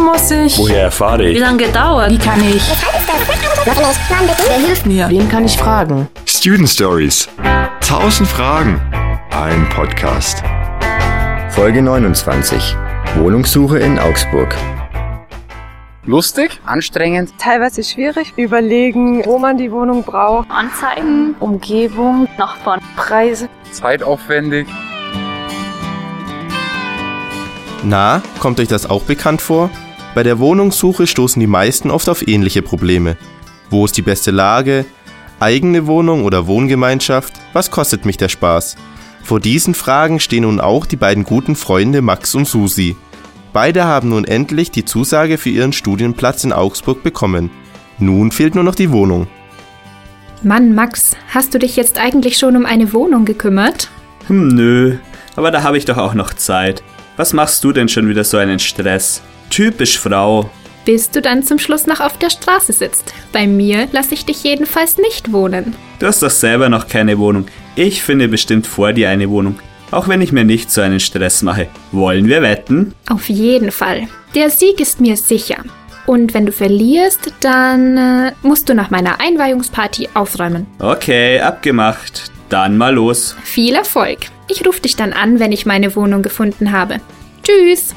muss ich? Woher erfahre ich? Wie lange gedauert? Wie kann ich? Wer hilft mir? Wen kann ich fragen? Student Stories. 1000 Fragen. Ein Podcast. Folge 29. Wohnungssuche in Augsburg. Lustig? Anstrengend? Teilweise schwierig. Überlegen, wo man die Wohnung braucht. Anzeigen, Umgebung, Nachbarn, Preise. Zeitaufwendig? Na, kommt euch das auch bekannt vor? Bei der Wohnungssuche stoßen die meisten oft auf ähnliche Probleme. Wo ist die beste Lage? Eigene Wohnung oder Wohngemeinschaft? Was kostet mich der Spaß? Vor diesen Fragen stehen nun auch die beiden guten Freunde Max und Susi. Beide haben nun endlich die Zusage für ihren Studienplatz in Augsburg bekommen. Nun fehlt nur noch die Wohnung. Mann, Max, hast du dich jetzt eigentlich schon um eine Wohnung gekümmert? Nö, aber da habe ich doch auch noch Zeit. Was machst du denn schon wieder so einen Stress? Typisch Frau. Bis du dann zum Schluss noch auf der Straße sitzt. Bei mir lasse ich dich jedenfalls nicht wohnen. Du hast doch selber noch keine Wohnung. Ich finde bestimmt vor dir eine Wohnung. Auch wenn ich mir nicht so einen Stress mache. Wollen wir wetten? Auf jeden Fall. Der Sieg ist mir sicher. Und wenn du verlierst, dann musst du nach meiner Einweihungsparty aufräumen. Okay, abgemacht. Dann mal los. Viel Erfolg. Ich rufe dich dann an, wenn ich meine Wohnung gefunden habe. Tschüss!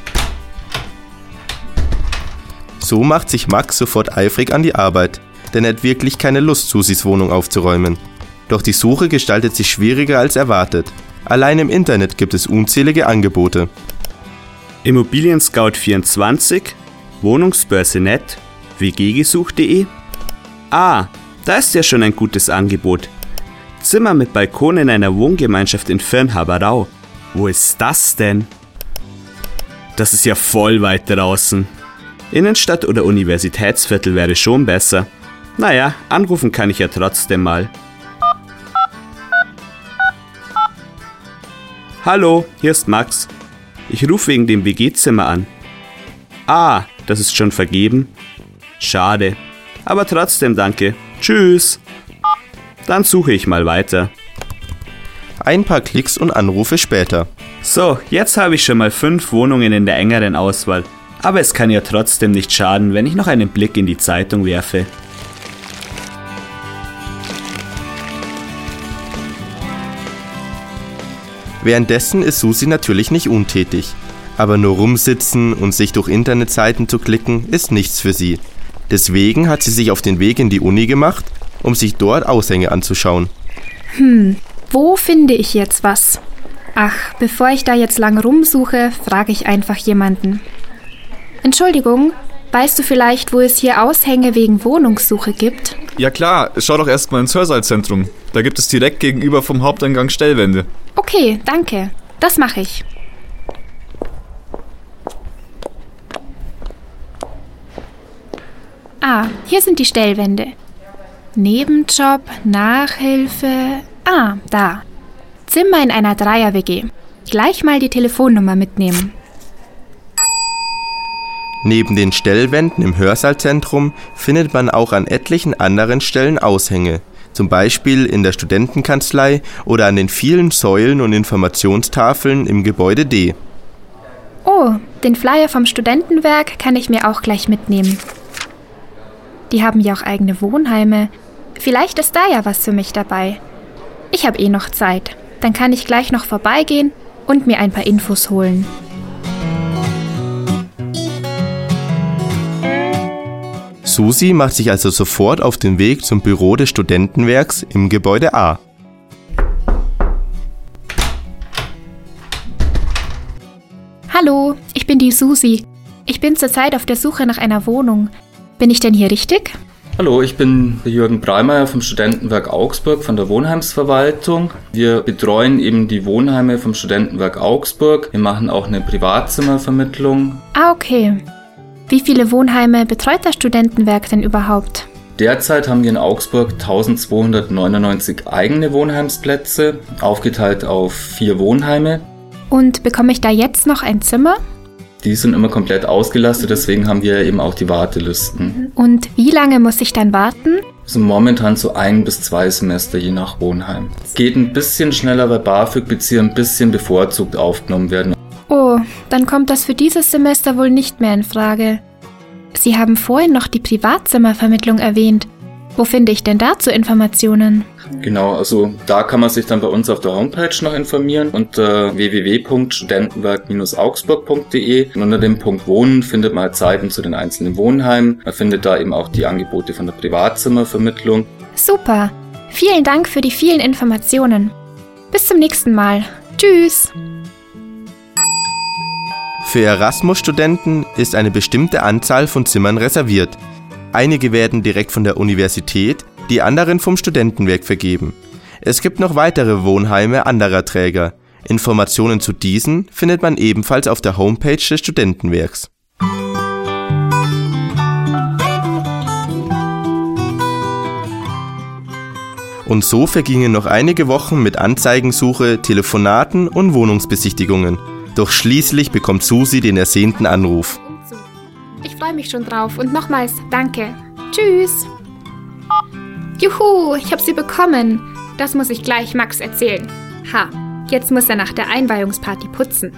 So macht sich Max sofort eifrig an die Arbeit, denn er hat wirklich keine Lust, Susis Wohnung aufzuräumen. Doch die Suche gestaltet sich schwieriger als erwartet. Allein im Internet gibt es unzählige Angebote. Immobilien Scout 24, Wohnungsbörse.net, wggesucht.de. Ah, da ist ja schon ein gutes Angebot. Zimmer mit Balkon in einer Wohngemeinschaft in Firnhaberau. Wo ist das denn? Das ist ja voll weit draußen. Innenstadt oder Universitätsviertel wäre schon besser. Naja, anrufen kann ich ja trotzdem mal. Hallo, hier ist Max. Ich rufe wegen dem WG-Zimmer an. Ah, das ist schon vergeben? Schade. Aber trotzdem danke. Tschüss. Dann suche ich mal weiter. Ein paar Klicks und Anrufe später. So, jetzt habe ich schon mal 5 Wohnungen in der engeren Auswahl. Aber es kann ja trotzdem nicht schaden, wenn ich noch einen Blick in die Zeitung werfe. Währenddessen ist Susi natürlich nicht untätig. Aber nur rumsitzen und sich durch Internetseiten zu klicken, ist nichts für sie. Deswegen hat sie sich auf den Weg in die Uni gemacht, um sich dort Aushänge anzuschauen. Wo finde ich jetzt was? Ach, bevor ich da jetzt lang rumsuche, frage ich einfach jemanden. Entschuldigung, weißt du vielleicht, wo es hier Aushänge wegen Wohnungssuche gibt? Ja klar, schau doch erstmal ins Hörsaalzentrum. Da gibt es direkt gegenüber vom Haupteingang Stellwände. Okay, danke. Das mache ich. Ah, hier sind die Stellwände. Nebenjob, Nachhilfe. Ah, da. Zimmer in einer Dreier-WG. Gleich mal die Telefonnummer mitnehmen. Neben den Stellwänden im Hörsaalzentrum findet man auch an etlichen anderen Stellen Aushänge. Zum Beispiel in der Studentenkanzlei oder an den vielen Säulen und Informationstafeln im Gebäude D. Oh, den Flyer vom Studentenwerk kann ich mir auch gleich mitnehmen. Die haben ja auch eigene Wohnheime. Vielleicht ist da ja was für mich dabei. Ich habe eh noch Zeit. Dann kann ich gleich noch vorbeigehen und mir ein paar Infos holen. Susi macht sich also sofort auf den Weg zum Büro des Studentenwerks im Gebäude A. Hallo, ich bin die Susi. Ich bin zurzeit auf der Suche nach einer Wohnung. Bin ich denn hier richtig? Hallo, ich bin der Jürgen Breimeyer vom Studentenwerk Augsburg von der Wohnheimsverwaltung. Wir betreuen eben die Wohnheime vom Studentenwerk Augsburg. Wir machen auch eine Privatzimmervermittlung. Ah, okay. Wie viele Wohnheime betreut das Studentenwerk denn überhaupt? Derzeit haben wir in Augsburg 1299 eigene Wohnheimsplätze, aufgeteilt auf 4 Wohnheime. Und bekomme ich da jetzt noch ein Zimmer? Die sind immer komplett ausgelastet, deswegen haben wir eben auch die Wartelisten. Und wie lange muss ich dann warten? Also momentan so 1 bis 2 Semester je nach Wohnheim. Geht ein bisschen schneller, weil BAföG-Bezieher ein bisschen bevorzugt aufgenommen werden. Oh, dann kommt das für dieses Semester wohl nicht mehr in Frage. Sie haben vorhin noch die Privatzimmervermittlung erwähnt. Wo finde ich denn dazu Informationen? Genau, also da kann man sich dann bei uns auf der Homepage noch informieren unter www.studentenwerk-augsburg.de. Und unter dem Punkt Wohnen findet man halt Seiten zu den einzelnen Wohnheimen. Man findet da eben auch die Angebote von der Privatzimmervermittlung. Super, vielen Dank für die vielen Informationen. Bis zum nächsten Mal. Tschüss! Für Erasmus-Studenten ist eine bestimmte Anzahl von Zimmern reserviert. Einige werden direkt von der Universität, die anderen vom Studentenwerk vergeben. Es gibt noch weitere Wohnheime anderer Träger. Informationen zu diesen findet man ebenfalls auf der Homepage des Studentenwerks. Und so vergingen noch einige Wochen mit Anzeigensuche, Telefonaten und Wohnungsbesichtigungen. Doch schließlich bekommt Susi den ersehnten Anruf. Ich freue mich schon drauf und nochmals danke. Tschüss! Juhu, ich habe sie bekommen. Das muss ich gleich Max erzählen. Ha, jetzt muss er nach der Einweihungsparty putzen.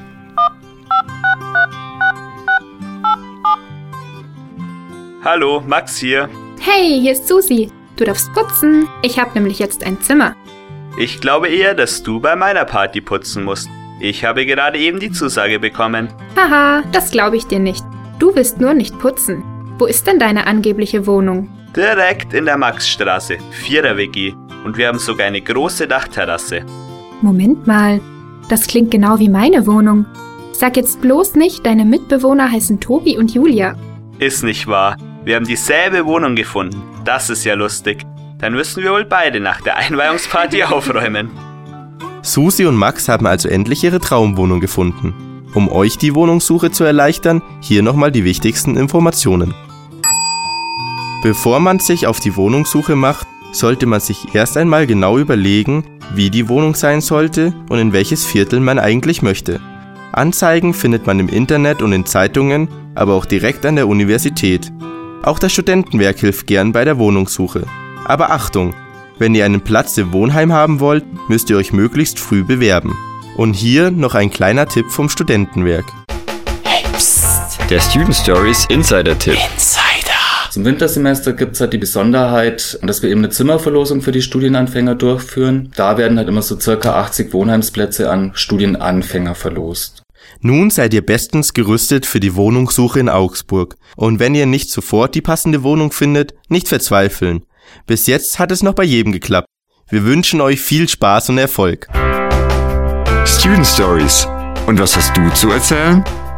Hallo, Max hier. Hey, hier ist Susi. Du darfst putzen. Ich habe nämlich jetzt ein Zimmer. Ich glaube eher, dass du bei meiner Party putzen musst. Ich habe gerade eben die Zusage bekommen. Haha, das glaube ich dir nicht. Du willst nur nicht putzen. Wo ist denn deine angebliche Wohnung? Direkt in der Maxstraße, 4er WG. Und wir haben sogar eine große Dachterrasse. Moment mal, das klingt genau wie meine Wohnung. Sag jetzt bloß nicht, deine Mitbewohner heißen Tobi und Julia. Ist nicht wahr. Wir haben dieselbe Wohnung gefunden. Das ist ja lustig. Dann müssen wir wohl beide nach der Einweihungsparty aufräumen. Susi und Max haben also endlich ihre Traumwohnung gefunden. Um euch die Wohnungssuche zu erleichtern, hier nochmal die wichtigsten Informationen. Bevor man sich auf die Wohnungssuche macht, sollte man sich erst einmal genau überlegen, wie die Wohnung sein sollte und in welches Viertel man eigentlich möchte. Anzeigen findet man im Internet und in Zeitungen, aber auch direkt an der Universität. Auch das Studentenwerk hilft gern bei der Wohnungssuche. Aber Achtung! Wenn ihr einen Platz im Wohnheim haben wollt, müsst ihr euch möglichst früh bewerben. Und hier noch ein kleiner Tipp vom Studentenwerk. Hey, psst. Der Student Stories Insider-Tipp. Zum Wintersemester gibt es halt die Besonderheit, dass wir eben eine Zimmerverlosung für die Studienanfänger durchführen. Da werden halt immer so circa 80 Wohnheimsplätze an Studienanfänger verlost. Nun seid ihr bestens gerüstet für die Wohnungssuche in Augsburg. Und wenn ihr nicht sofort die passende Wohnung findet, nicht verzweifeln. Bis jetzt hat es noch bei jedem geklappt. Wir wünschen euch viel Spaß und Erfolg. Student Stories. Und was hast du zu erzählen?